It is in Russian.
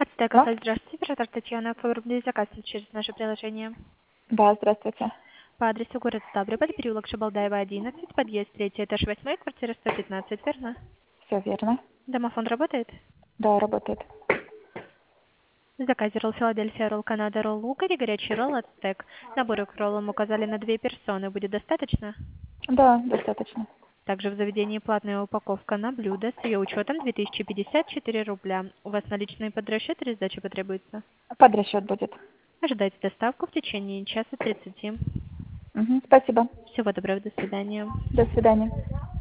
Ацтек Да? Кафе, здравствуйте, оператор Татьяна, оформили заказ через наше приложение. Да, здравствуйте. По адресу город Ставрополь, переулок Шабалдаева, 11, подъезд 3, этаж 8, квартира 115, верно? Все верно. Домофон работает? Да, работает. В заказе ролл Филадельфия, ролл Канада, ролл Лугари, горячий ролл Ацтек. Наборы к роллам указали на 2 персоны. Будет достаточно? Да, достаточно. Также в заведении платная упаковка на блюдо с ее учетом 2054 рубля. У вас наличные под расчет или сдача потребуется? Под расчет будет. Ожидайте доставку в течение часа 30. Мгм, спасибо. Всего доброго, до свидания. До свидания.